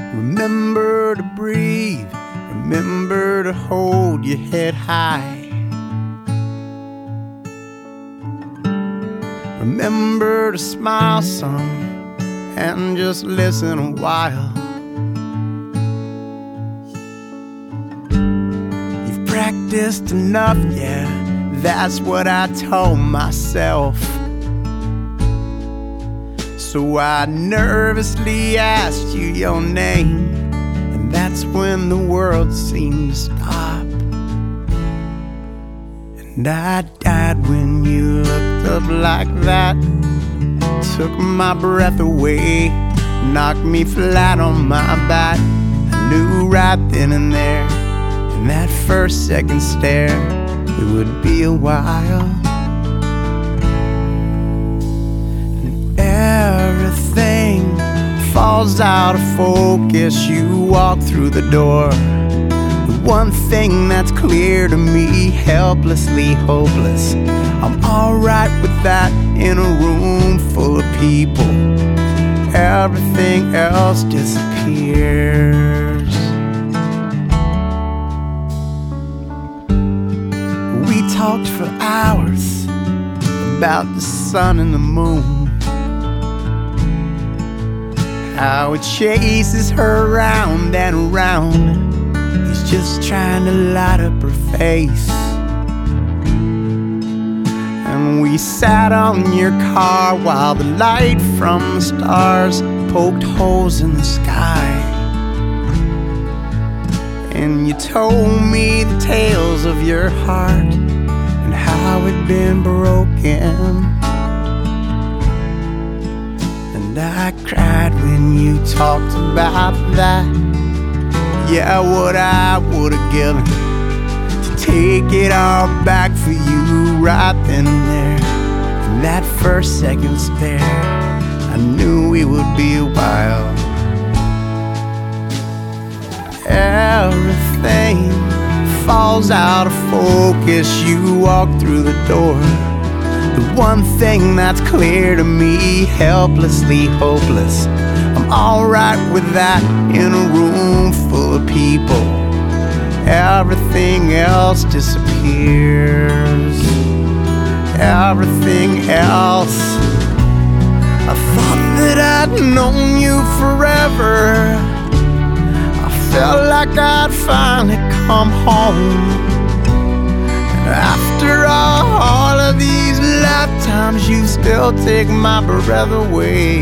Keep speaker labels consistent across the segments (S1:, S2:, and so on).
S1: Remember to breathe, remember to hold your head high. Remember to smile some and just listen a while. You've practiced enough, yeah, that's what I told myself. So I nervously asked you your name, and that's when the world seemed to stop. And I died when you looked up like that, took my breath away, knocked me flat on my back. I knew right then and there, in that first second stare, it would be a while. And everything falls out of focus. You walk through the door. The one thing that's clear to me, helplessly hopeless, I'm alright with that in a room full of people. Everything else disappears. We talked for hours about the sun and the moon, how it chases her round and round. He's just trying to light up her face. And we sat on your car while the light from the stars poked holes in the sky. And you told me the tales of your heart and how it'd been broken. And I cried when you talked about that. Yeah, what I would've given to take it all back for you right then and there. In that first second stare, I knew it would be a while. Everything falls out of focus. You walk through the door. The one thing that's clear to me, helplessly hopeless, I'm alright with that in a room full of people. Everything else disappears. Everything else. I thought that I'd known you forever. I felt like I'd finally come home. After all of these lifetimes, you still take my breath away.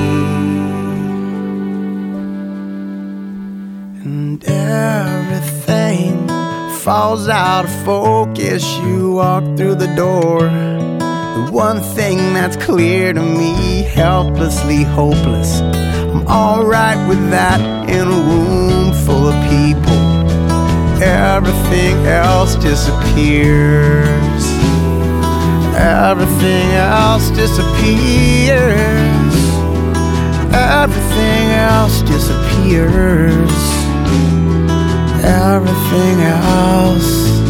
S1: And everything falls out of focus. You walk through the door. The one thing that's clear to me, helplessly hopeless, I'm alright with that in a room full of people. Everything else disappears. Everything else disappears. Everything else disappears. Everything else